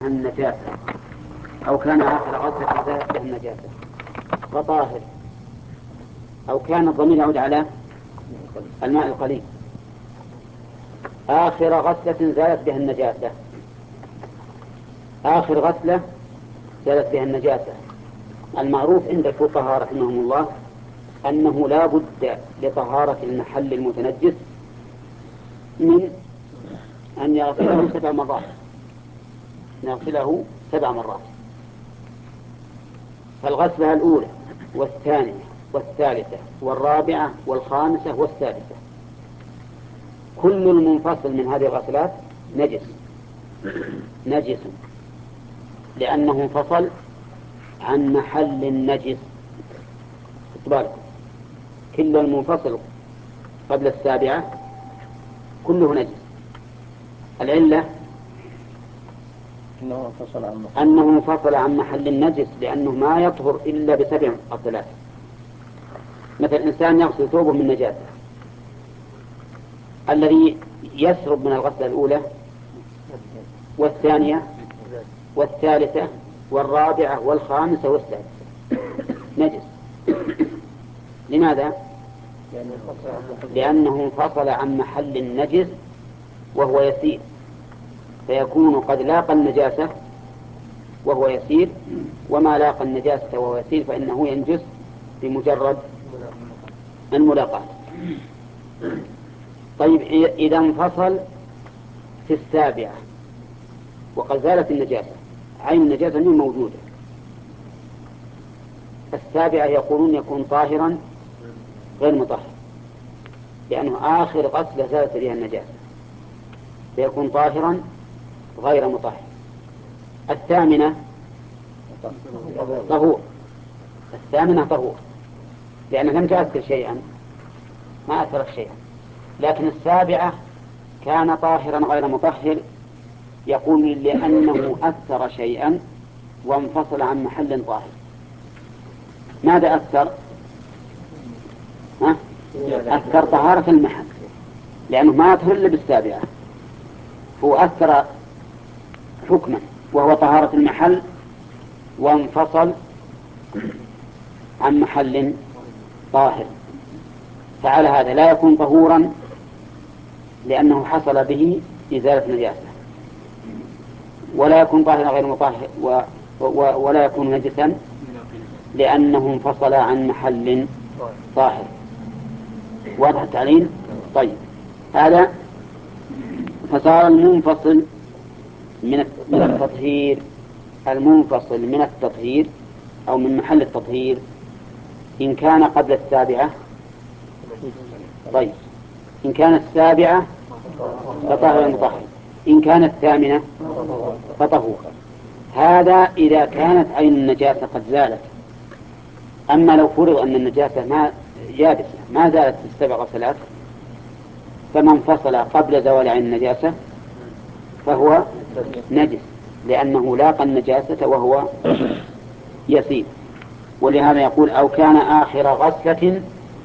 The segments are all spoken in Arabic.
النجاسة أو كان آخر غسلة زالت به النجاسة فطاهر، أو كان الضمير يعود على الماء القليل. آخر غسلة زالت بها النجاسة، آخر غسلة زالت بها النجاسة. المعروف عند الفقهاء رحمهم الله أنه لا بد لطهارة المحل المتنجس من أن يغسله 7 مرات، نغسله 7 مرات. فالغسلة الأولى والثانية والثالثة والرابعة والخامسة والسادسة، كل المنفصل من هذه الغسلات نجس لأنه انفصل عن محل النجس. بالكم كل المنفصل قبل السابعة كله نجس. العلة أنه انفصل عن محل النجس، لأنه ما يطهر إلا ب7 غسلات. مثل إنسان يغسل ثوبه من نجاسة، الذي يسرب من الغسلة الأولى والثانية والثالثة والرابعة والخامسة والسادسة نجس. لماذا؟ لأنه انفصل عن محل النجس وهو يسير، فيكون قد لاقى النجاسة وهو يسير، وما لاقى النجاسة وهو يسير فإنه ينجس بمجرد الملاقاة. طيب، إذا انفصل في السابعة وقد زالت النجاسة، عين النجاسة من موجودة، السابعة يقولون يكون طاهرا غير مطهر، لأنه آخر غسلة زالت بها النجاسة، فيكون طاهرا غير مطهر. الثامنة طهور، الثامنة طهور لأنها لم تؤثر شيئا، ما أثرت شيئا. لكن السابعة كان طاهرا غير مطهر، يقول لأنه أثر شيئا وانفصل عن محل طاهر. ماذا أثر؟ أثر طهارة المحل، لأنه ما أطهر إلا بالسابعة، هو أثر حكما وهو طهارة المحل وانفصل عن محل طاهر. فعلى هذا لا يكون طهورا لأنه حصل به إزالة نجاسة، ولا يكون طاهرا غير مطهر، ولا يكون نجسا لأنه انفصل عن محل طاهر. واضح التعليل؟ طيب، هذا فصار المنفصل من التطهير، المنفصل من التطهير أو من محل التطهير إن كان قبل السابعة. طيب، إن كانت السابعة فطهر المطهر، إن كانت الثامنة فطهور. هذا إذا كانت عين النجاسة قد زالت. أما لو فرض أن النجاسة ما يابسة ما زالت في 7 غسلات، فمن فصل قبل زوال عين النجاسة فهو نجس، لأنه لاقى النجاسة وهو يسير. ولهذا يقول أو كان آخر غسلة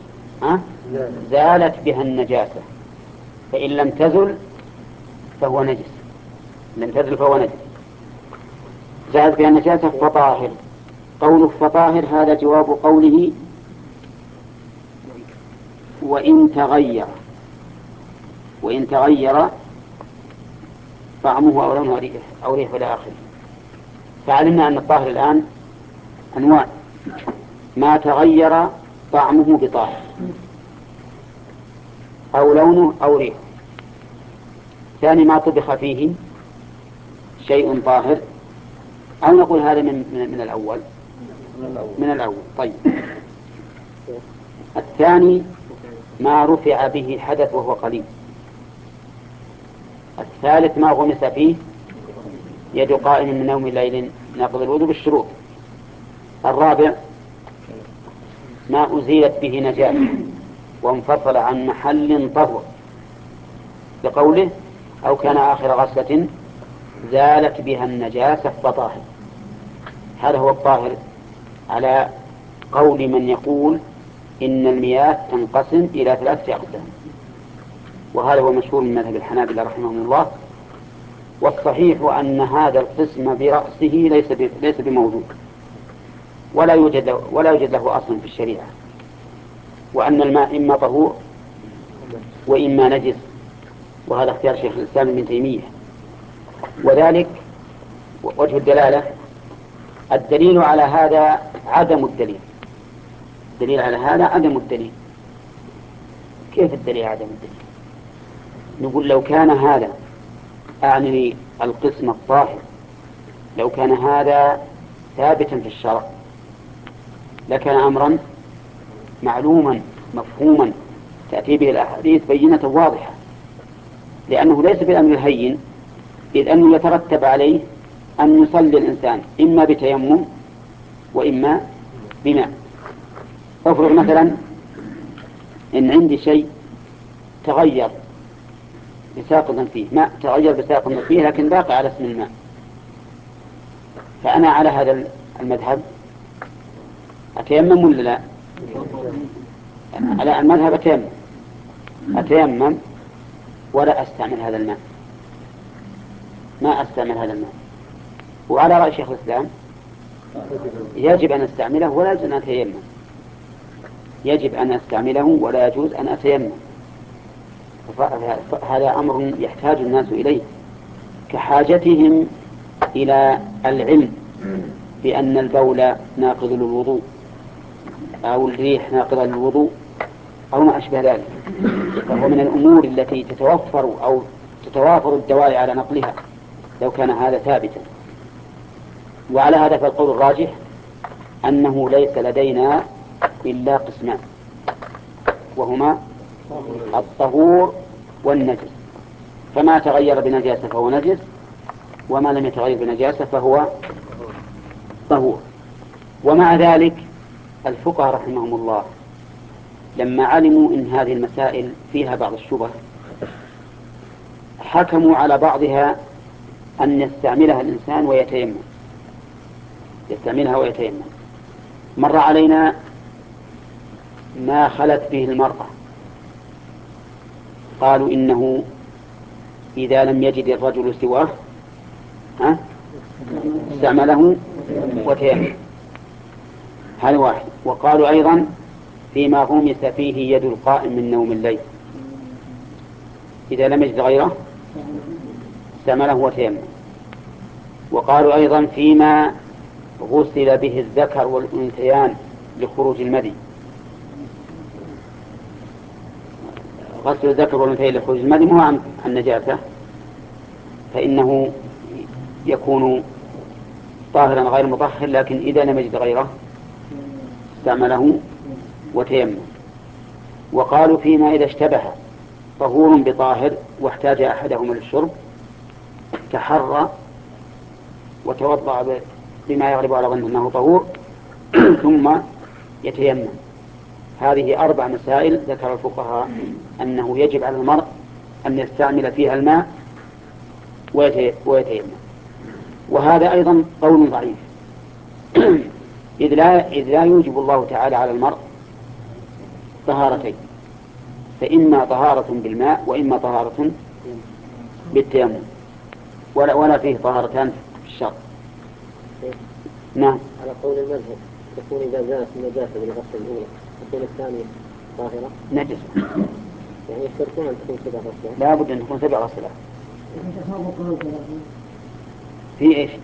زالت بها النجاسة، فإن لم تزل فهو نجس، لم تزل فهو نجس. زالت بها النجاسة فطاهر. قوله فطاهر هذا جواب قوله وإن تغير طعمه أو لونه أو ريحه إلى آخره. فعلمنا أن الطاهر الآن أنواع: ما تغير طعمه بطاهر أو لونه أو ريحه. ثاني ما طبخ فيه شيء طاهر، أو نقول هذا من الأول. طيب، الثاني ما رفع به حدث وهو قليل. الثالث ما غمس فيه يد قائم من نوم الليل ناقض الوضوء بالشروط. الرابع ما أزيلت به نجاسة وانفصل عن محل طهور، بقوله أو كان آخر غسلة زالت بها النجاسة فطاهر. هذا هو الطاهر على قول من يقول إن المياه تنقسم إلى 3 أقسام، وهذا هو مشهور من مذهب الحنابلة رحمهم الله، والصحيح أن هذا القسم برأسه ليس بموجود، ولا يوجد له أصل في الشريعة، وأن الماء إما طهور وإما نجس، وهذا اختيار شيخ الإسلام ابن تيمية. وذلك وجه الدلالة، الدليل على هذا عدم الدليل. الدليل على هذا عدم الدليل. كيف الدليل عدم الدليل؟ نقول لو كان هذا، أعني القسم الطاهر، لو كان هذا ثابتا في الشرع لكان أمرا معلوما مفهوما تأتي به الأحاديث بينة واضحة، لأنه ليس بالأمر الهين، إذ أنه يترتب عليه أن يصلي الإنسان إما بتيمم وإما بماء. أفرض مثلا إن عندي شيء تغير بساقط فيه، ماء تغير بساقط فيه لكن باقي على اسم الماء، فأنا على هذا المذهب أتيمم ولا لا؟ على المذهب أتيمم ولا أستعمل هذا الماء، ما أستعمل هذا الماء. وعلى رأي شيخ الإسلام يجب أن أستعمله ولا يجوز أن أتيمم، يجب أن أستعمله ولا يجوز أن أتيمم. هذا أمر يحتاج الناس إليه كحاجتهم إلى العلم بأن البول ناقض للوضوء أو الريح ناقضة للوضوء أو ما أشبه ذلك، فهو من الأمور التي تتوافر الدواعي على نقلها لو كان هذا ثابتا. وعلى هذا فالقول الراجح أنه ليس لدينا إلا قسمان، وهما الطهور والنجس، فما تغير بنجاسة فهو نجس، وما لم يتغير بنجاسة فهو طهور. ومع ذلك الفقهاء رحمهم الله لما علموا إن هذه المسائل فيها بعض الشبه حكموا على بعضها أن يستعملها الإنسان ويتيمم، يستعملها ويتيمم. مر علينا ما خلت به المرأة، قالوا إنه إذا لم يجد الرجل سواه استعمله وتيمم، هذا واحد. وقالوا أيضا فيما غمس فيه يد القائم من نوم الليل، إذا لم يجد غيره استعمله وتيمم. وقالوا أيضا فيما غسل به الذكر والأنثيان لخروج المذي، غسل الذكر والأنثيين لخروج المذي مو عن النجاسة، فإنه يكون طاهرا غير مطهر، لكن إذا لم يجد غيره استعمله وتيمم. وقالوا فيما إذا اشتبه طهور بطاهر واحتاج أحدهما للشرب تحرى وتوضأ بما يغلب على ظنه أنه طهور ثم يتيمم. هذه 4 مسائل ذكر الفقهاء أنه يجب على المرء أن يستعمل فيها الماء ويتيمم. وهذا أيضا قول ضعيف إذ لا يوجب الله تعالى على المرء طهارتين، فإما طهارة بالماء وإما طهارة بالتيمم، ولا فيه طهارتان في الشرع. نعم. على قول المذهب تكون إذا زالت النجاسة بالغسل الأولى تكون الثانية طاهرة نجس، يعني يشترطون أن تكون 7 غسلات. لا بد أن تكون 7 غسلات. في إيش؟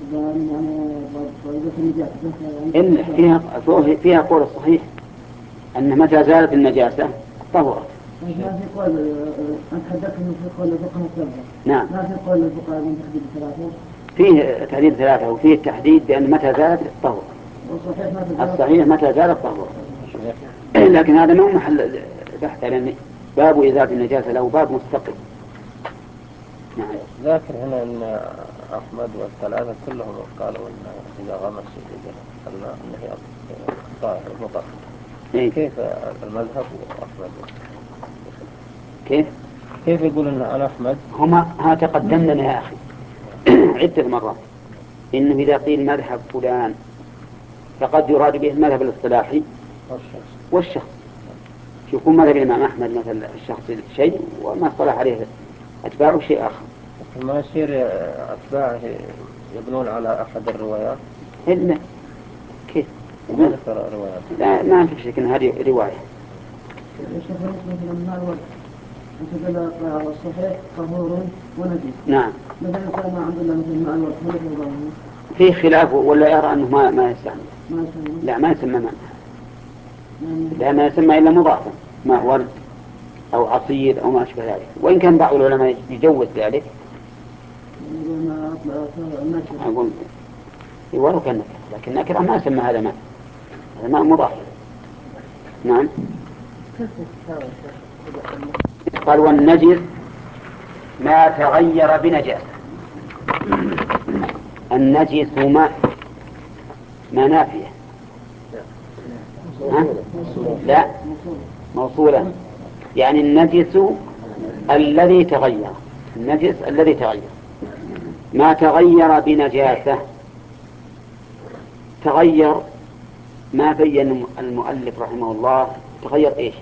إن فيها قول الصحيح أن متى زالت النجاسة طهرت. ما في قول أنت حدثت إنه في قول الفقهاء 7. نعم. ما في قول الفقهاء من تحديد 3. فيه تحديد 3 وفيه التحديد بأن متى زالت طهر. الصحيح متى زالت طهر، لكن هذا ما هو محل بحث، لأن باب إزالة النجاسة له باب مستقل. نعم. ذاكر هنا أن أحمد والثلاثة كلهم قالوا أن إذا غمس الماء أنه طاهر مطهر. كيف المذهب وأحمد؟ كيف يقول أن أحمد؟ هما تقدم لنا يا أخي عدة مرات إنه إذا قيل مذهب فلان فقد يراد به المذهب الاصطلاحي والشخص. يكون مذهب الإمام أحمد مثل الشخص شيء وما اصطلح عليه أتباعه شيء آخر. ما يصير أتباعه يبنون على أحد الروايات؟ لا. كيف؟ ما ذكر روايات. لا، ما في شك أن هذه رواية. الشيخ مثلا ما الوقت أنت قال الصحيح طهور ونجس. نعم. مثلا كان ما عندنا مثل ماء الورد هل هو ظاهر؟ في خلاف ولا يرى أنه ما يستعمل. ما يسمى. لا، ما يسمى ماء. لا، ما يسمى إلا مضافا، ماء ورد أو عصير أو ما أشبه ذلك، وإن كان بعض العلماء يجوز ذلك. أقول ولو كان نكرة، لكن نكرة ما يسمى هذا ماء، هذا ماء مضاف. نعم. قال والنجس ما تغير بنجاسة. النجس ماء، ما نافية. لا، موصولة، يعني النجس الذي تغير، النجس الذي تغير، ما تغير بنجاسة. تغير ما بين المؤلف رحمه الله تغير إيش،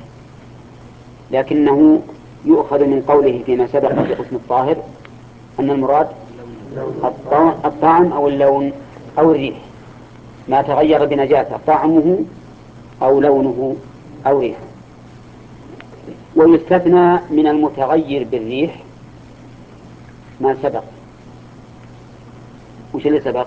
لكنه يؤخذ من قوله فيما سبق في قسم الطاهر أن المراد الطعم أو اللون أو الريح. ما تغير بنجاسة طعمه أو لونه أو ريحه. ويستثنى من المتغير بالريح ما سبق. وش اللي سبق؟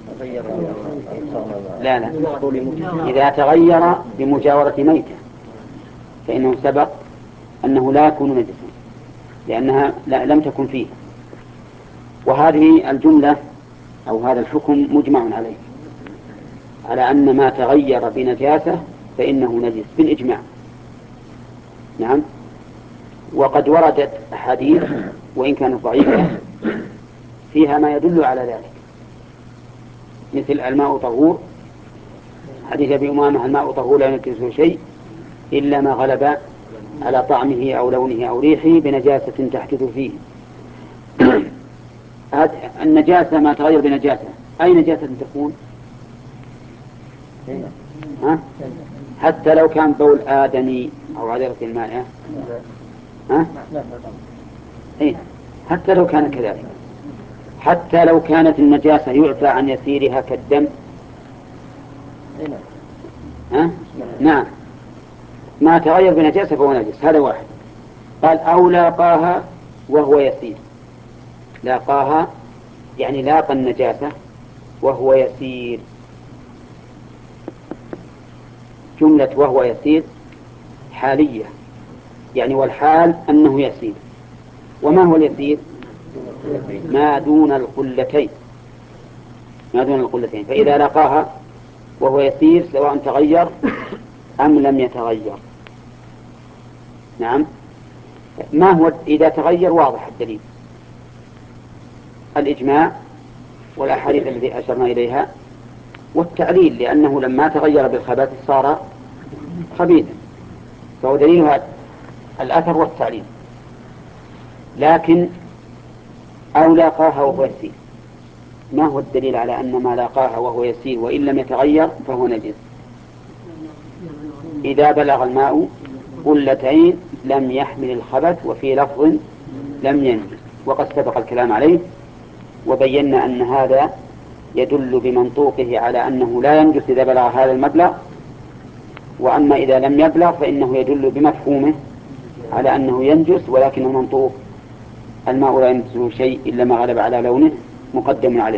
لا، إذا تغير بمجاورة ميتة فإنه سبق أنه لا يكون نجسا لأنها لم تكن فيه. وهذه الجملة أو هذا الحكم مجمع عليه، على أن ما تغير بنجاسة فإنه نجس بالإجماع. نعم. وقد وردت أحاديث وإن كانت ضعيفة فيها ما يدل على ذلك، مثل الماء طهور، حديث أبي أمامة الماء طهور لا ينجسه شيء إلا ما غلب على طعمه أو لونه أو ريحه بنجاسة تحدث فيه. النجاسة ما تغير بنجاسة، أي نجاسة تكون؟ حتى لو كان بول آدمي أو عذرة المائة، حتى لو كان كذلك، حتى لو كانت النجاسة يعفى عن يسيرها كالدم. نعم. ما تغير بنجاسة فهو نجس، هذا واحد. قال أو لاقاها وهو يسير. لاقاها يعني لاقى النجاسة وهو يسير. جملة وهو يسير حالية، يعني والحال أنه يسير. وما هو اليسير؟ ما دون القلتين، ما دون القلتين. فإذا لقاها وهو يسير سواء تغير أم لم يتغير. نعم. ما هو إذا تغير؟ واضح الدليل، الإجماع والأحاديث التي أشرنا إليها والتعليل، لأنه لما تغير بالخبث صار خبيثا، فهو دليل الأثر والتعليل. لكن أو لاقاها وهو يسير، ما هو الدليل على أن ما لاقاها وهو يسير وإن لم يتغير فهو نجس؟ إذا بلغ الماء قلتين لم يحمل الخبث، وفي لفظ لم ينجس، وقد سبق الكلام عليه وبينا أن هذا يدل بمنطوقه على أنه لا ينجس إذا بلغ هذا المبلغ، وأما إذا لم يبلغ فإنه يدل بمفهومه على أنه ينجس، ولكن المنطوق الماء لا ينجسه شيء إلا ما غلب على لونه مقدم عليه.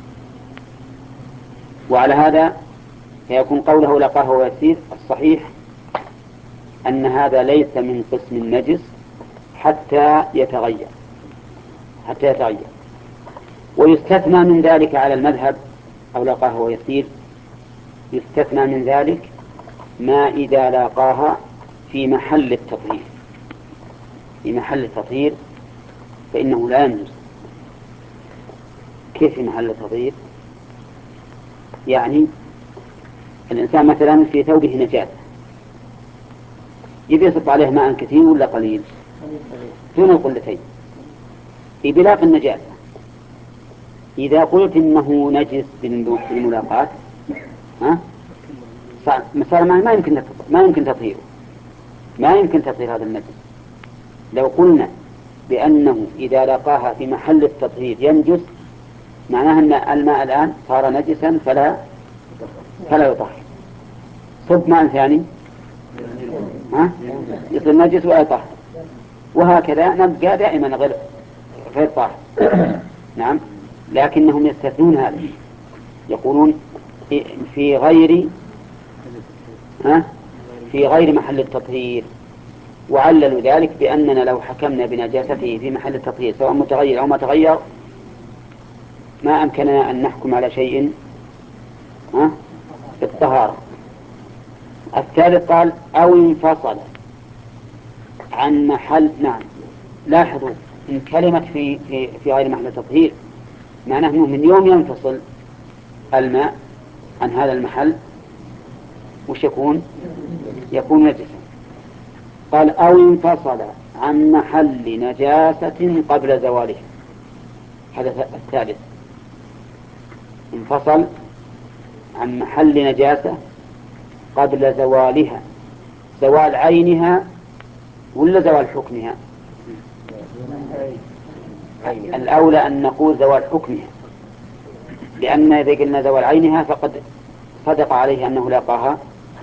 وعلى هذا فيكون قوله لقاه ويسير الصحيح أن هذا ليس من قسم النجس حتى يتغير، ويستثنى من ذلك على المذهب أو لقاه ويسير، يستثنى من ذلك ما إذا لاقاها في محل التطهير، في محل التطهير فإنه لا ينجس. كيف في محل التطهير؟ يعني الإنسان مثلا في ثوبه نجاسة يبي يصب عليه ماء كثير ولا قليل دون القلتين في بلاغ النجاسة. إذا قلت إنه نجس بالملاقات مثلا ما يمكن تطهيره، ما يمكن تطهير هذا النجس. لو قلنا بأنه إذا لقاها في محل التطهير ينجس، معناها أن الماء الآن صار نجسا فلا يطهر. صب ماء ثاني يصير نجس ولا يطهر، وهكذا نبقى دائما غير طاهر. نعم، لكنهم يستثنون هذا، يقولون في غير محل التطهير، وعللوا ذلك بأننا لو حكمنا بنجاسته في محل التطهير سواء متغير أو ما تغير ما أمكننا أن نحكم على شيء بالطهارة. الثالث قال أو انفصل عن محل. نعم، لاحظوا إن كلمة في غير محل التطهير معناه أنه من يوم ينفصل الماء عن هذا المحل وش يكون نجسا. قال أو انفصل عن محل نجاسة قبل زوالها. هذا الثالث، انفصل عن محل نجاسة قبل زوالها، زوال عينها ولا زوال حكمها؟ الأولى أن نقول زوال حكمها، لأن إذا قلنا زوال عينها فقد صدق عليه أنه لاقاها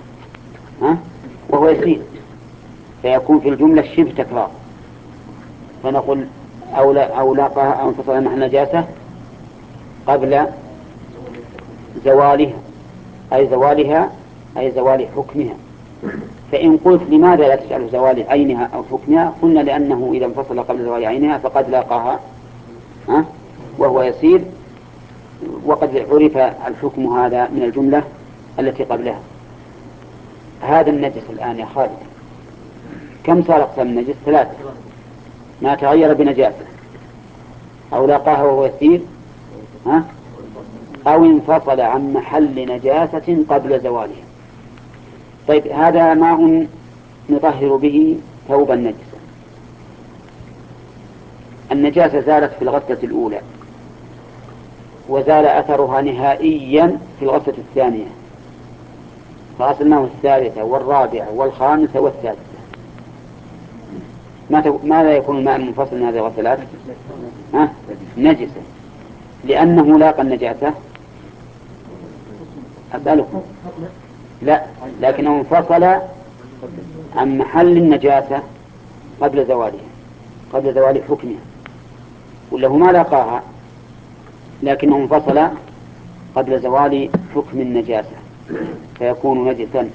وهو يسير، فيكون في الجملة شبه تكرار، فنقول أو لاقاها أو انفصل عن محل نجاسة قبل زوالها، أي زوال حكمها. فإن قلت لماذا لا تسأل زوال عينها أو حكمها؟ قلنا لأنه إذا انفصل قبل زوال عينها فقد لاقاها وهو يسير، وقد عرف الحكم هذا من الجملة التي قبلها. هذا النجس الآن يا خالد كم صار أقسام النجس؟ 3: ما تغير بنجاسة، أو لاقاها وهو يسير، أو انفصل عن محل نجاسة قبل زوالها. طيب، هذا ماء نطهر به ثوبا نجسا، النجاسة زالت في الغسلة الأولى وزال أثرها نهائيا في الغسلة الثانية، فغسلناه الثالثة والرابعة والخامسة والسادسة. ماذا يكون الماء المنفصل من هذه الغسلات؟ نجسا، لأنه لاقى النجاسة. أسألكم، لا، لكنه انفصل عن محل النجاسة قبل زوال حكمها، ولا هو ما لاقاها لكنه انفصل قبل زوال حكم النجاسة فيكون نجسا.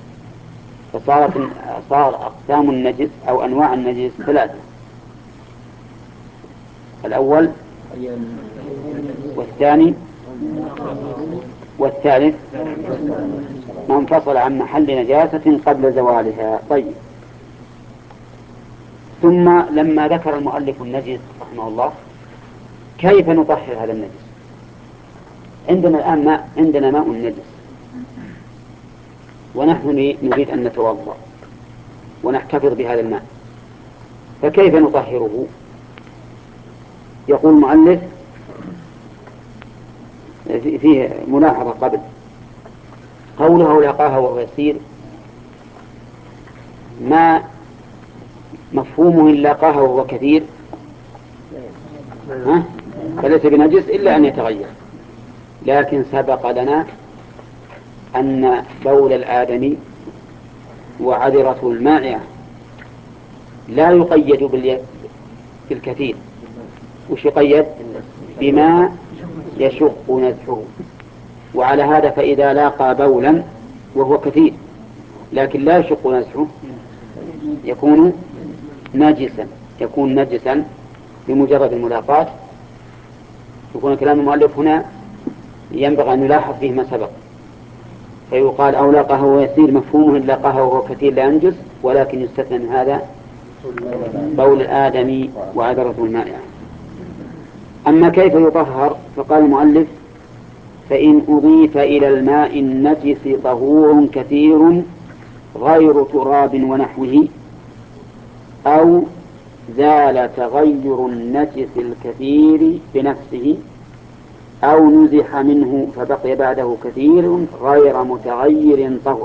صار أقسام النجس أو أنواع النجس 3: الأول والثاني والثالث ما انفصل عن محل نجاسة قبل زوالها. طيب، ثم لما ذكر المؤلف النجس رحمه الله كيف نطهر هذا النجس؟ عندنا الآن عندنا ماء نجس ونحن نريد أن نتوضأ ونحتفظ بهذا الماء، فكيف نطهره؟ يقول المؤلف فيه ملاحظة قبل قوله لاقاها وهو يسير، ما مفهومه إن لاقاها وهو كثير فليس بنجس إلا أن يتغير. لكن سبق لنا أن بول الآدمي وعذرة المائعة لا يقيد بالكثير، وش يقيد؟ بما يشق نزحه. وعلى هذا فإذا لاقى بولا وهو كثير لكن لا يشق نزحه يكون نجسا بمجرد الملاقاة. يكون كلام المؤلف هنا ينبغي أن يلاحظ فيه ما سبق، فيقال أو لاقاه وهو يسير مفهومه إن لاقاه وهو كثير لا ينجس، ولكن يستثنى من هذا بول الآدمي وعذرة المائعة. أما كيف يطهر؟ فقال المؤلف فإن أضيف إلى الماء النجس طهور كثير غير تراب ونحوه، أو زال تغير النجس الكثير بنفسه، أو نزح منه فبقي بعده كثير غير متغير طهر.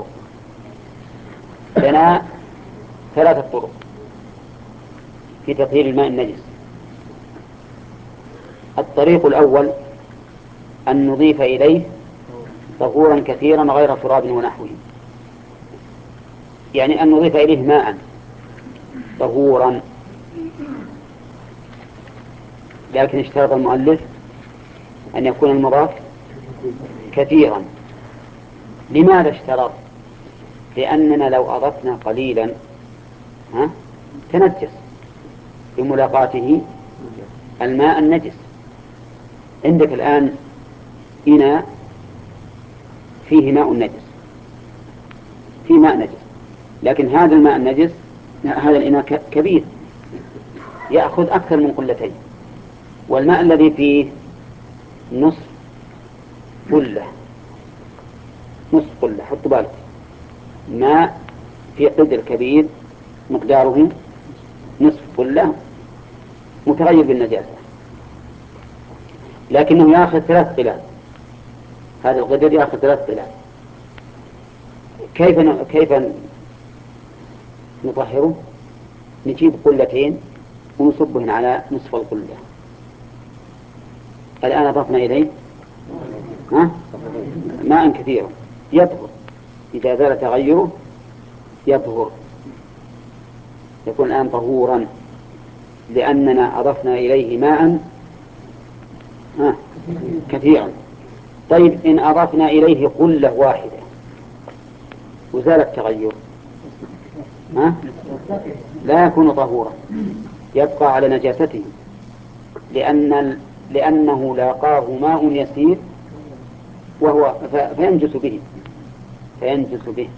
لنا 3 طرق في تطهير الماء النجس. الطريق الأول أن نضيف إليه طهورا كثيرا غير تراب ونحوه، يعني أن نضيف إليه ماء طهورا، لكن اشترط المؤلف أن يكون المضاف كثيرا. لماذا اشترط؟ لأننا لو أضفنا قليلا تنجس بملاقاته الماء النجس. عندك الآن إناء فيه ماء نجس، فيه ماء نجس، لكن هذا الماء النجس، هذا الإناء كبير يأخذ أكثر من قلتين، والماء الذي فيه نصف قلة، نصف قلة. حط بالك، ماء في قدر كبير مقداره نصف قلة متغير بالنجاسة، لكنه يأخذ 3 قلال، هذا القدر يأخذ 3 قلال. كيف نطهره؟ نجيب قلتين ونصبهن على نصف القلة. الآن أضفنا إليه ماء كثيرا يطهر، إذا زال تغيره يطهر، يكون الآن طهورا لأننا أضفنا إليه ماء كثيرا. طيب إن أضفنا إليه قلة واحدة وزال التغير لا يكون طهورا، يبقى على نجاسته، لأنه لاقاه ماء يسير وهو فينجس به.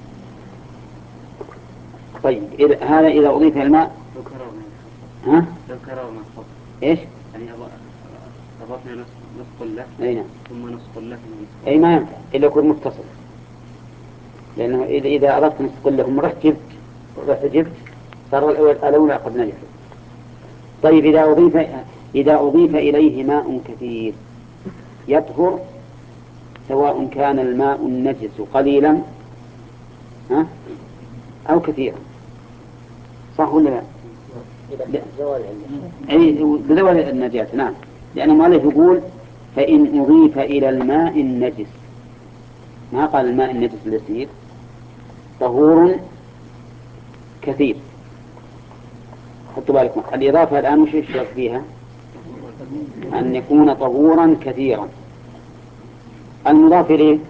طيب هذا إذا أضيف الماء إيش؟ يعني أضفنا نصف قلة ثم نصف قلة أي ما ينفع إلا يكون متصل، لأنه إذا أضفت نصف قلة ثم رحت جبت صار الأولى قد نجح. طيب إذا أضيف إليه ماء كثير يطهر، سواء كان الماء النجس قليلا أو كثيرا، صح ولا لا؟ بزوال النجاسة، نعم، لأن المؤلف يقول فإن أضيف إلى الماء النجس، ما قال الماء النجس اليسير، طهور كثير. حطوا بالكم الإضافة الآن مش يشترط فيها أن يكون طهورا كثيرا. المضاف إليه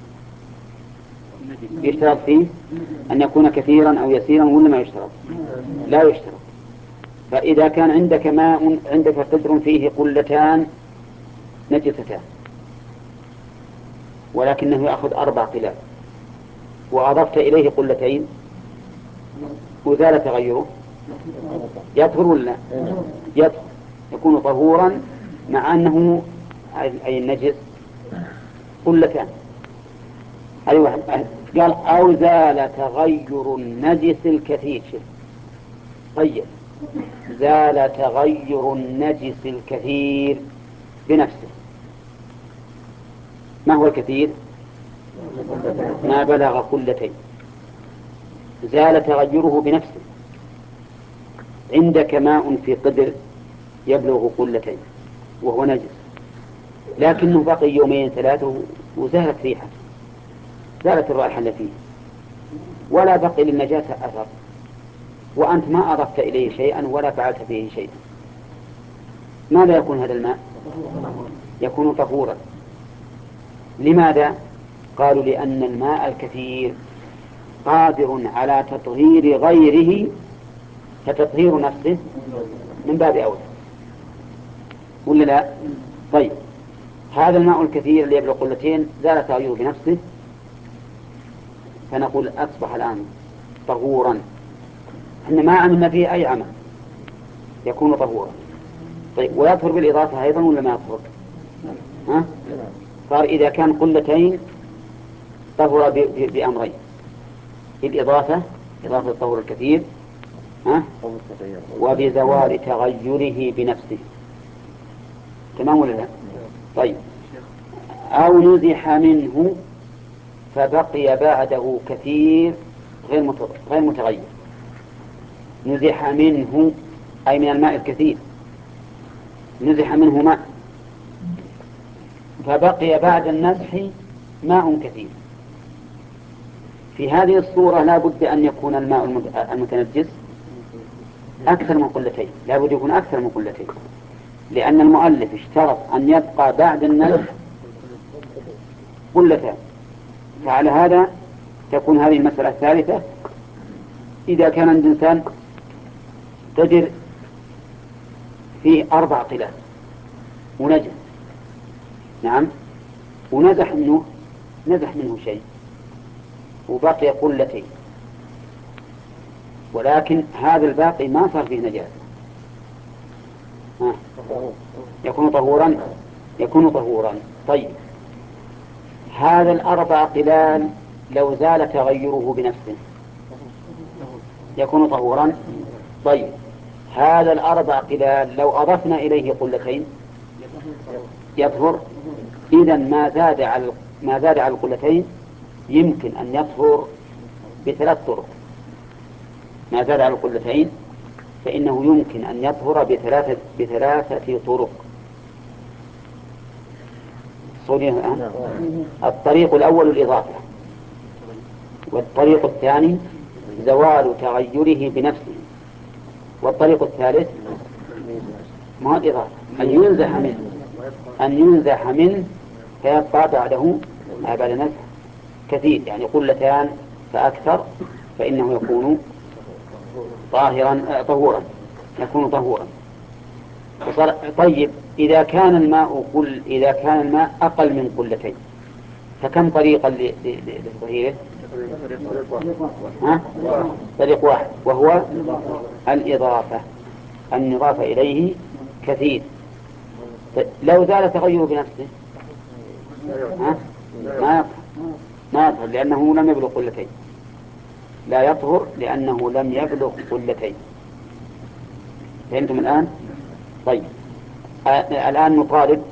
يشترط فيه أن يكون كثيرا أو يسيرا ولا ما يشترط؟ لا يشترط. فإذا كان عندك ماء، عندك قدر فيه قلتان نجستان ولكنه يأخذ 4 قلال، وأضفت إليه قلتين وزال تغيره، يطهر ولا يطهر؟ يكون طهورا مع أنه أي النجس قلتان. هذه واحد. قال أو زال تغير النجس الكثير. طيب زال تغير النجس الكثير بنفسه. ما هو الكثير؟ ما بلغ قلتين، زال تغيره بنفسه. عندك ماء في قدر يبلغ قلتين وهو نجس، لكنه بقي 2 3 وزالت ريحه، زالت الرائحة اللي فيه ولا بقي للنجاسة أثر، وأنت ما أضفت إليه شيئا ولا فعلت به شيئا، ماذا يكون هذا الماء؟ يكون طهورا. لماذا؟ قالوا لأن الماء الكثير قادر على تطهير غيره، فتطهير نفسه من باب أولى ولا لا؟ طيب هذا الماء الكثير اللي يبلغ قلتين زال تغيره بنفسه، فنقول أصبح الآن طهورا. إحنا ما عملنا فيه أي عمل، يكون طهورا. طيب ويطهر بالإضافة أيضا ولا ما يطهر؟ صار إذا كان قلتين طهر بأمرين: بالإضافة، إضافة الطهور الكثير، وبزوال تغيره بنفسه. تمام ولا لا؟ طيب أو نزح منه فبقي بعده كثير غير متغير. نزح منه أي من الماء الكثير، نزح منه ماء فبقي بعد المسح ماء كثير. في هذه الصورة لا بد أن يكون الماء المتنجس أكثر من قلتين، لا بد يكون أكثر من قلتين، لأن المؤلف اشترط أن يبقى بعد المسح قلتان. فعلى هذا تكون هذه المسألة الثالثة إذا كان عند إنسان قدر في 4 قلال ونجس، نعم، ونزح منه شيء وبقي قلتين، ولكن هذا الباقي ما صار فيه نجاسة، يكون طهورا. طيب، هذا 4 قلال لو زال تغيره بنفسه يكون طهورا. طيب، هذا 4 قلال لو أضفنا إليه قلتين يطهر. إذن ما زاد على القلتين يمكن أن يطهر ب3 طرق. ما زاد على القلتين فإنه يمكن أن يطهر ب3 طرق. الطريق الأول الإضافة، والطريق الثاني زوال تغيره بنفسه، والطريق الثالث ما الإضافة، أن ينزح منه فيبقى بعده بعد نزح كثير، يعني قلتان فأكثر، فإنه يكون طهورا، يكون طهورا. طيب، إذا كان الماء أقل من قلتين فكم طريقا لتطهيره؟ طريق واحد، وهو الإضافة، أن يضاف إليه كثير. لو زال تغيره بنفسه ما يطهر لأنه لم يبلغ قلتين، لا يطهر لأنه لم يبلغ قلتين. فهمتم الآن؟ طيب، الآن نطالب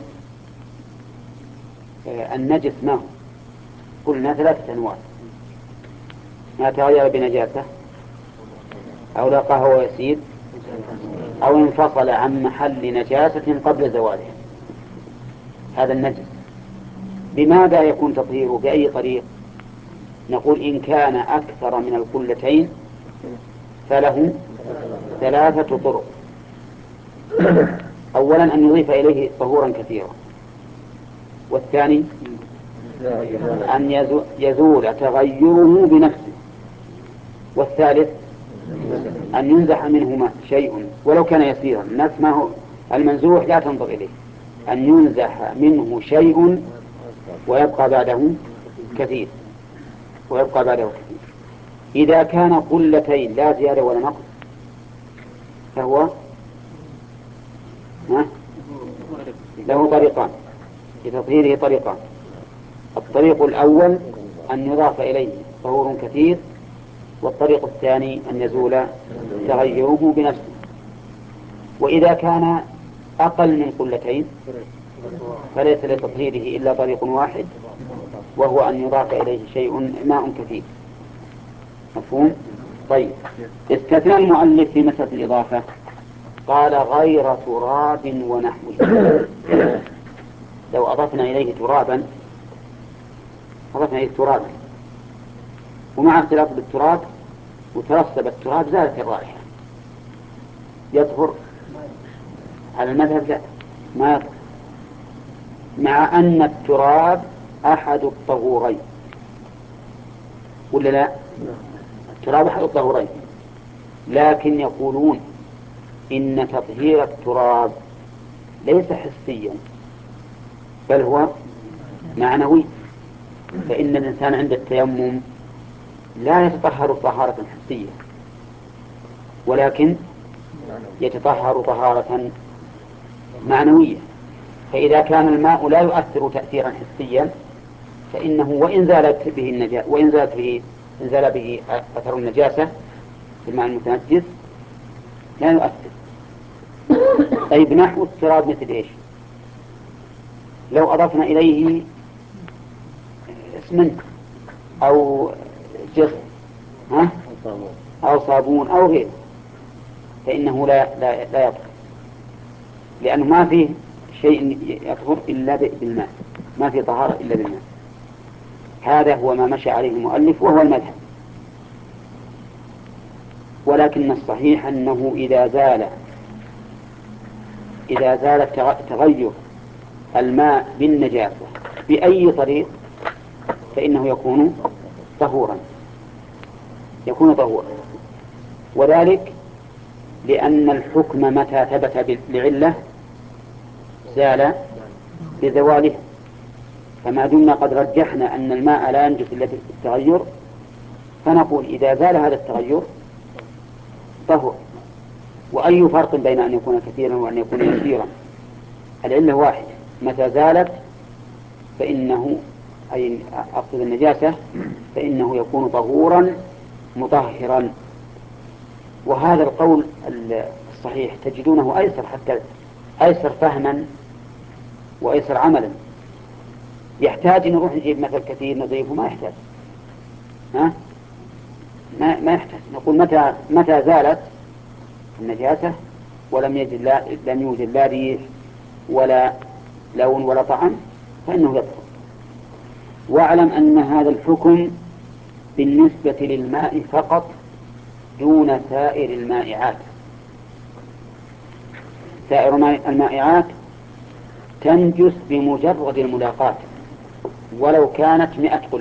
النجس ما هو؟ قلنا 3 أنواع: ما تغير بنجاسة، أو لقاه يسير، أو انفصل عن محل نجاسة قبل زواله. هذا النجس بماذا يكون تطهيره؟ بأي طريق؟ نقول إن كان أكثر من القلتين فله 3 طرق. أولا أن يضيف إليه طهورا كثيرا، والثاني أن يزول تغيره بنفسه، والثالث أن ينزح منهما شيء ولو كان يسيرا. الناس ما هو المنزوح لا تنظر إليه، أن ينزح منه شيء ويبقى بعده كثير. إذا كان قلتين لا زيادة ولا نقص فهو له طريقان لتطهيره. طريقان: الطريق الأول أن يضاف إليه طهور كثير، والطريق الثاني أن يزول تغيره بنفسه. وإذا كان أقل من قلتين فليس لتطهيره إلا طريق واحد، وهو أن يضاف إليه ماء كثير. مفهوم؟ طيب، استثنى المؤلف في مسألة الإضافة، قال غير تراب ونحوه. لو أضفنا إليه ترابا ومع اختلاط بالتراب وترسب التراب زالت الرائحة، يطهر؟ على المذهب لا، ما يطهر، مع أن التراب أحد الطهورين. ولا لا؟ التراب أحد الطهورين، لكن يقولون إن تطهير التراب ليس حسيا بل هو معنوي. فإن الإنسان عند التيمم لا يتطهر طهارة حسية، ولكن يتطهر طهارة معنوية. فإذا كان الماء لا يؤثر تأثيرا حسيا فإنه وإن زال به أثر النجاسة في الماء المتنجس لا يؤثر. أي بنحو التراب مثل إيش؟ لو أضفنا إليه اسمنت أو جص أو صابون أو غيره فإنه لا يطهر، لأنه ما فيه شيء يطهر إلا بالماء. ما في طهارة إلا بالماء. هذا هو ما مشى عليه المؤلف وهو المذهب. ولكن الصحيح أنه إذا زال تغير الماء بالنجاسة بأي طريق فإنه يكون طهورا، وذلك لأن الحكم متى ثبت لعلة زال بزواله. فما دمنا قد رجحنا أن الماء لا ينجس إلا بالتغير فنقول إذا زال هذا التغير طهور. وأي فرق بين أن يكون كثيرا وأن يكون يسيرا؟ العلة واحدة، متى زالت فإنه أي أقصد النجاسة فإنه يكون طهورا مطهرا. وهذا القول الصحيح تجدونه أيسر، حتى أيسر فهما وأيسر عملا. يحتاج أن نروح نجيب مثل كثير نضيفه؟ ما يحتاج، ما يحتاج. نقول متى زالت النجاسة ولم يوجد لا ريح ولا لون ولا طعم فإنه يطهر. واعلم أن هذا الحكم بالنسبة للماء فقط دون سائر المائعات. سائر المائعات تنجس بمجرد الملاقاة ولو كانت 100 قلة.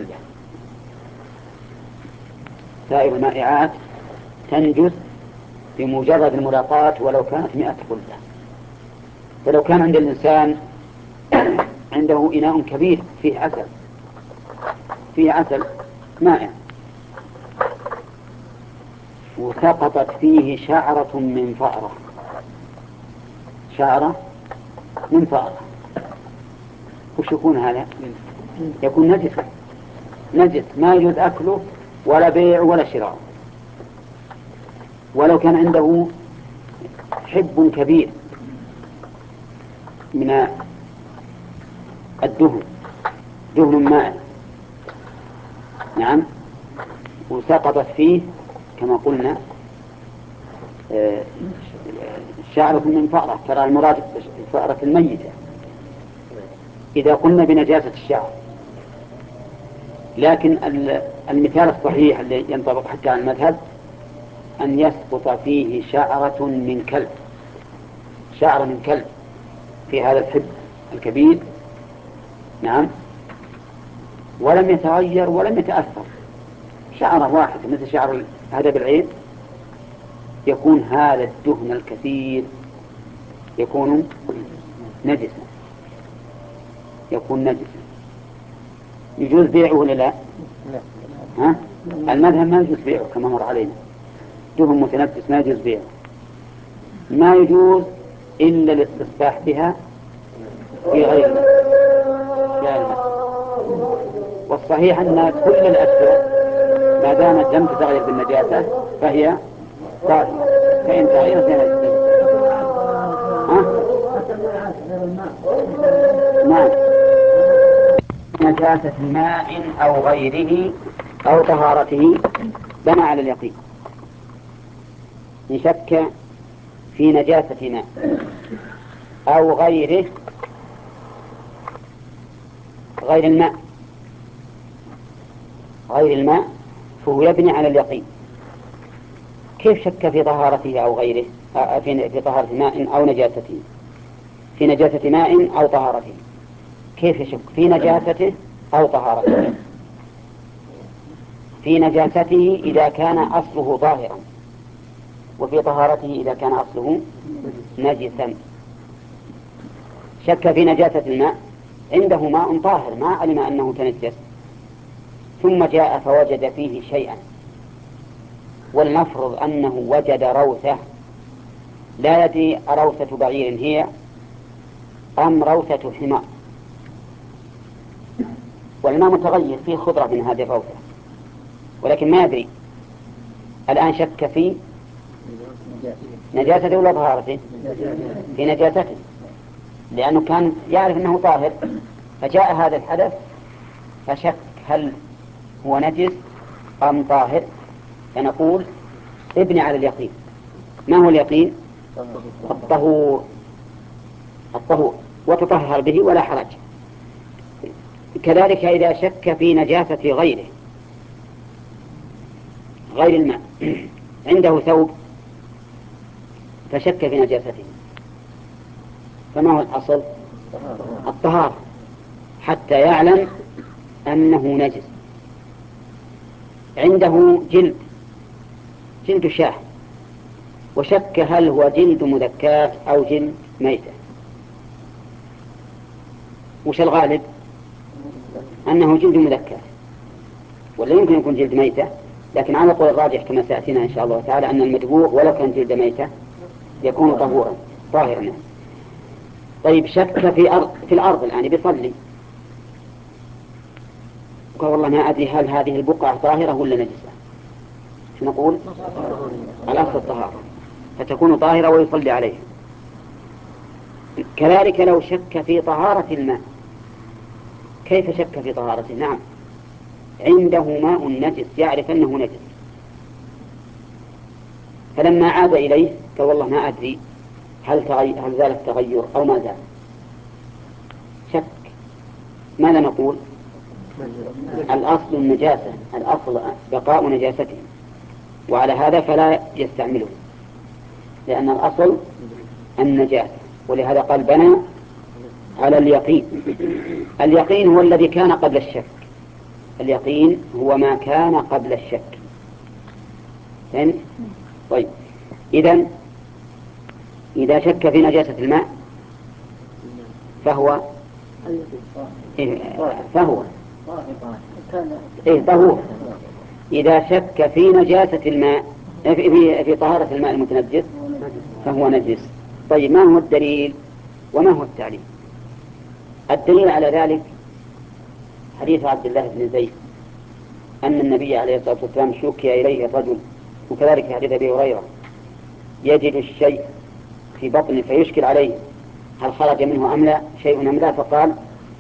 سائر المائعات تنجس بمجرد الملاقاة ولو كانت 100 قلة. فلو كان عند الإنسان عنده إناء كبير فيه عسل مائع وسقطت فيه شعرة من فأرة، وش يكون هذا؟ يكون نجس ما يجوز أكله ولا بيع ولا شراء. ولو كان عنده حب كبير من الدهن، دهن مائع، نعم، وسقطت فيه كما قلنا شعرة من فأرة، ترى المراد الفأرة الميتة إذا قلنا بنجاسة الشعر. لكن المثال الصحيح اللي ينطبق حتى على المذهب أن يسقط فيه شعرة من كلب في هذا الحب الكبير، نعم، ولم يتغير ولم يتأثر، شعرة واحدة مثل شعر هدب العين، يكون هذا الدهن الكثير يكون نجسا. يجوز بيعه ولا لا؟ المذهب ما يجوز بيعه كما مر علينا، دهن متنفس ما يجوز بيعه، ما يجوز إلا الاستصباح بها في غير الماء. والصحيح أن كل الأشياء ما دامت لم تتغير بالنجاسة فهي طاهرة، فإن تغيرت فهي نعم. نجاسة ماء أو غيره أو طهارته بنى على اليقين. إن شك في نجاسة ماء أو غيره، غير الماء فهو يبني على اليقين. كيف شك في طهارته أو غيره؟ في طهارة ماء أو نجاسته، في نجاسة ماء أو طهارته، كيف يشك في نجاسته أو طهارته؟ في نجاسته إذا كان أصله طاهرا، وفي طهارته إذا كان أصله نجسا. شك في نجاسة الماء، عنده ماء طاهر ما علم أنه تنجس، ثم جاء فوجد فيه شيئا، ولنفرض أنه وجد روثة لا يدري أروثة بعير هي أم روثة حمار، والماء متغير فيه خضرة من هذه الروثة ولكن ما يدري. الآن شك في نجاسته ولا طهارته؟ في نجاسته، لأنه كان يعرف أنه طاهر، فجاء هذا الحدث فشك هل هو نجس أم طاهر. فنقول ابني على اليقين. ما هو اليقين؟ الطهور، وتطهر به ولا حرج. كذلك إذا شك في نجاسة غيره غير الماء، عنده ثوب فشك في نجاسته، فما هو الأصل؟ الطهارة حتى يعلم أنه نجس. عنده جلد شاه وشك هل هو جلد مذكاة أو جلد ميتة، وش الغالب؟ أنه جلد مذكاة، ولا يمكن يكون جلد ميتة، لكن على قول الراجح كما سيأتينا إن شاء الله تعالى أن المدبوغ ولو كان جلد ميتة يكون طاهرا. طيب شك في الأرض الآن بيصلي، وقال والله ما أدري هل هذه البقعة طاهرة ولا نجسة، شو نقول؟ الأصل الطهارة، فتكون طاهرة ويصلي عليها. كذلك لو شك في طهارة الماء، كيف شك في طهارته؟ نعم، عنده ماء نجس يعرف أنه نجس، فلما عاد إليه قال والله ما أدري هل زال التغير أو ما زال، شك. ماذا نقول؟ الأصل النجاسة، الأصل بقاء نجاسته، وعلى هذا فلا يستعمله، لأن الأصل النجاسة. ولهذا قال بنى على اليقين. اليقين هو الذي كان قبل الشك، اليقين هو ما كان قبل الشك. فهمت؟ طيب، إذا شك في نجاسة الماء فهو طهور. إذا شك في نجاسة الماء في طهارة الماء المتنجس فهو نجس. طيب، ما هو الدليل وما هو التعليل؟ الدليل على ذلك حديث عبد الله بن زيد أن النبي عليه الصلاة والسلام شكي إليه الرجل، وكذلك حديث أبي هريرة يجد الشيء في بطنه فيشكل عليه هل خرج منه أم لا شيء أم لا، فقال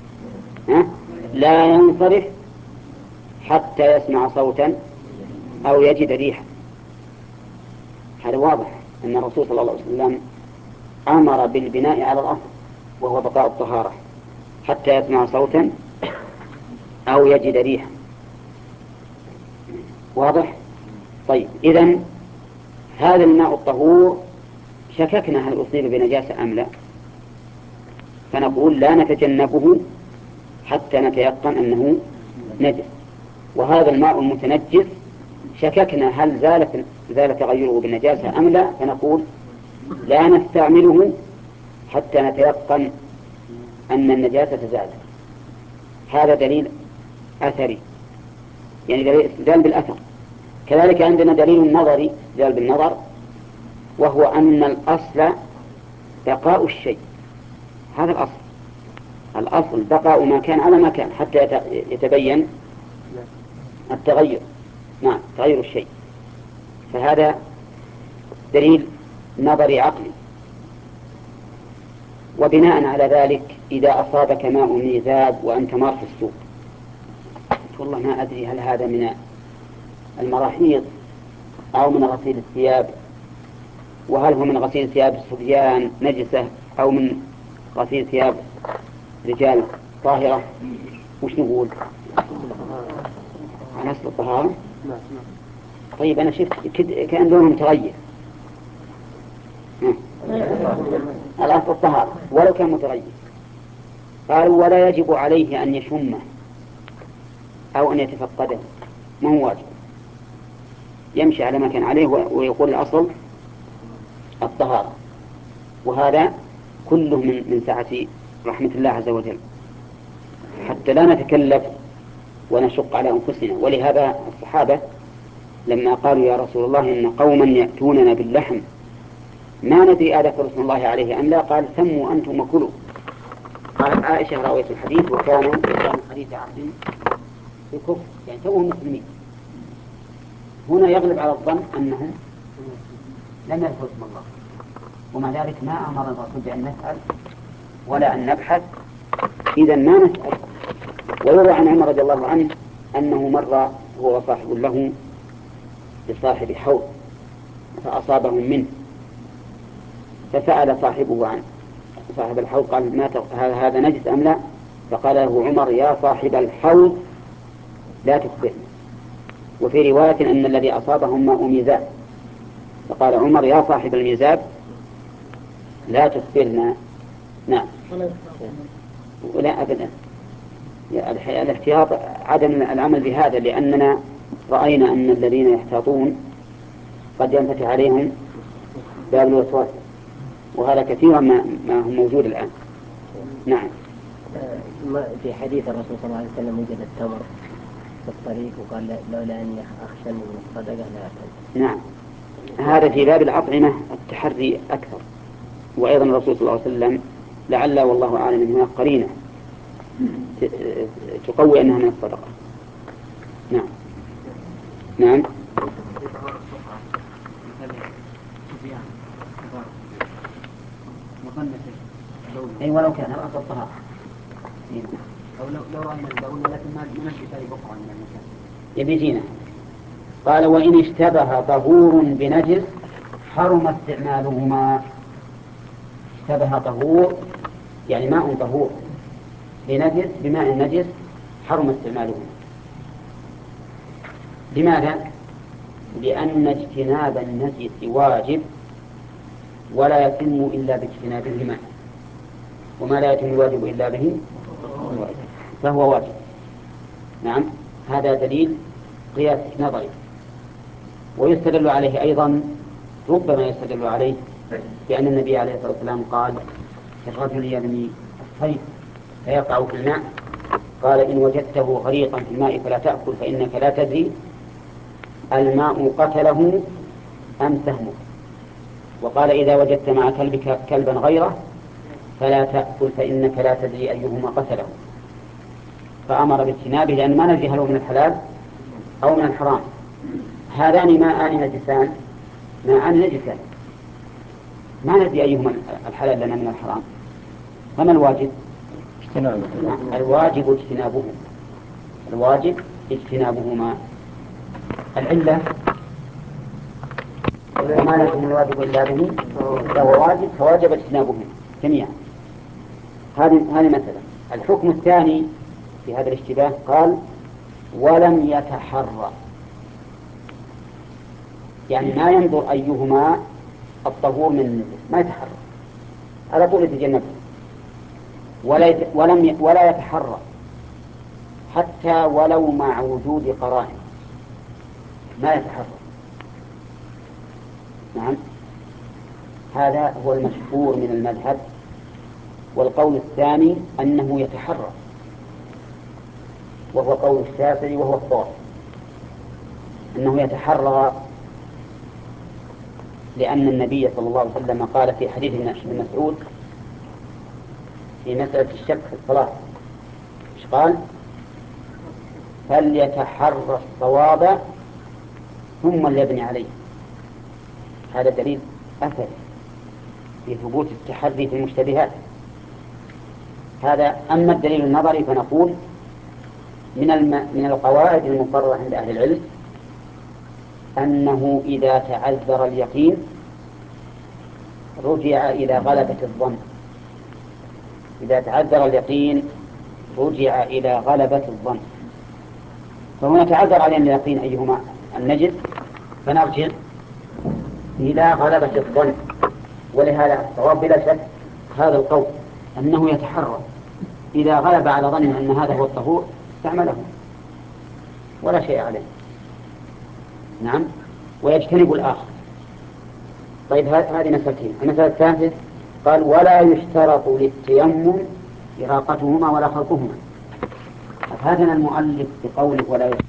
لا ينصرف حتى يسمع صوتا أو يجد ريحا. هذا واضح أن الرسول صلى الله عليه وسلم أمر بالبناء على الأصل وهو بقاء الطهارة حتى يسمع صوتا أو يجد ريحا. واضح؟ طيب، إذن هذا الماء الطهور شككنا هل أصيب بنجاسة أم لا، فنقول لا نتجنبه حتى نتيقن أنه نجس. وهذا الماء المتنجس شككنا هل زال تغيره بالنجاسة أم لا، فنقول لا نستعمله حتى نتيقن أن النجاسة زالت. هذا دليل أثري، يعني دليل بالأثر. كذلك عندنا دليل نظري دليل بالنظر، وهو أن الأصل بقاء الشيء. هذا الأصل بقاء ما كان على ما كان حتى يتبين التغير. نعم، تغير الشيء. فهذا دليل نظري عقلي. وبناء على ذلك إذا أصابك ماء ميزاب وأنت مار في السوق، والله ما أدري هل هذا من المراحيض أو من غسيل الثياب، وهل هو من غسيل ثياب الصبيان نجسة أو من غسيل ثياب رجال طاهرة، وش نقول؟ على أصل الطهارة. طيب، أنا شفت كأن لونهم متغير. الأصل الطهارة ولو كان متغير. قالوا ولا يجب عليه أن يشمه أو أن يتفقده، ما هو واجب، يمشي على ما كان عليه ويقول الأصل الطهارة. وهذا كله من سعة رحمة الله عز وجل، حتى لا نتكلف ونشق على أنفسنا. ولهذا الصحابة لما قالوا يا رسول الله إن قوما يأتوننا باللحم ما ندري أذكر اسم الله عليه أم لا، قال سموا أنتم وكلوا. قالت عائشة راوية الحديث وكانوا حديث عهد في كفر، يعني توهم مسلمين. هنا يغلب على الظن أنهم لم يذكروا اسم الله، ومع ذلك ما أمر الرسول بأن نسأل ولا أن نبحث، إذا ما نسأل. ويروى عن عمر رضي الله عنه أنه مر هو صاحب له بصاحب حوض فأصابهم منه، فسأل صاحبه عن صاحب الحوض قال هذا نجس أم لا؟ فقال له عمر يا صاحب الحوض لا تخبرنا. وفي رواية أن الذي أصابهم ماء ميزاب، فقال عمر يا صاحب الميزاب لا تخبرنا. نعم. ولا أبدا، الاحتياط عدم العمل بهذا، لأننا رأينا أن الذين يحتاطون قد ينفتح عليهم باب الوسواس، وهذا كثيرا ما هو موجود الآن. نعم. في حديث الرسول صلى الله عليه وسلم وجد التمر في الطريق وقال لولا أني أخشى من الصدقة لا أكل. نعم، هذا في باب الأطعمة التحري أكثر. وأيضا الرسول صلى الله عليه وسلم لعل والله أعلم أن هناك قرينة تقوي أنها من الصدقة. نعم. نعم. أي ولو كان أصل الطهارة أو لو رأينا الدولة لكن ما نجد شيء بقعة من المكان يبي زينة. قال وإن اشتبه طهور بنجس حرم استعمالهما. اشتبه طهور يعني ماء طهور بنجس بماء النجس حرم استعمالهما. لماذا؟ لأن اجتناب النجس واجب ولا يتم إلا باجتنابهما، وما لا يتم الواجب إلا به فهو واجب. نعم، هذا دليل قياس نظري. ويستدل عليه أيضا، ربما يستدل عليه بأن النبي عليه الصلاة والسلام قال الرجل يرمي الصيد فيقع في الماء، قال إن وجدته غريقا في الماء فلا تأكل فإنك لا تدري الماء قتله أم سهمه. وقال إذا وجدت مع كلبك كلبا غيره فلا تأكل فإنك لا تدري أيهما قتله. فأمر باجتنابه لأن ما ندري هل هو من الحلال أو من الحرام. هذان ماءان نجسان، ماءان نجسان، ما ندري أيهما الحلال لنا من الحرام. فما الواجب؟ الواجب اجتنابهما. الواجب اجتنابهما. العلة وما لكم الواجب إلا به فهو واجب فواجب اجتنابهما جميعا. هذه مثلا. الحكم الثاني في هذا الاشتباه قال ولم يتحرى، يعني ما ينظر أيهما الطهور من ما يتحرى على طول يتجنبه، ولا يتحرى حتى ولو مع وجود قرائن ما يتحرى. نعم، هذا هو المشهور من المذهب. والقول الثاني أنه يتحرى، وهو قول الشافعي وهو الصواب، أنه يتحرى، لأن النبي صلى الله عليه وسلم قال في حديث ابن مسعود في مسألة الشك في الصلاة، إيش قال؟ فليتحرى الصواب ثم ليبني عليه. هذا دليل أثري في ثبوت التحري في المشتبهات. هذا. أما الدليل النظري فنقول من القواعد المقررة عند أهل العلم أنه إذا تعذر اليقين رجع إلى غلبة الظن. إذا تعذر اليقين رجع إلى غلبة الظن. فهنا تعذر علينا اليقين أيهما النجس فنرجع إلى غلبة الظن. ولهذا الصواب بلا شك هذا القول أنه يتحرى إذا غلب على ظنه أن هذا هو الطهور استعمله ولا شيء عليه. نعم، ويجتنب الآخر. طيب هذه مسألتين. المسألة الثالثة قال ولا يشترط للتيمم إراقتهما ولا خلطهما. أفادنا المؤلف بقوله ولا يشترط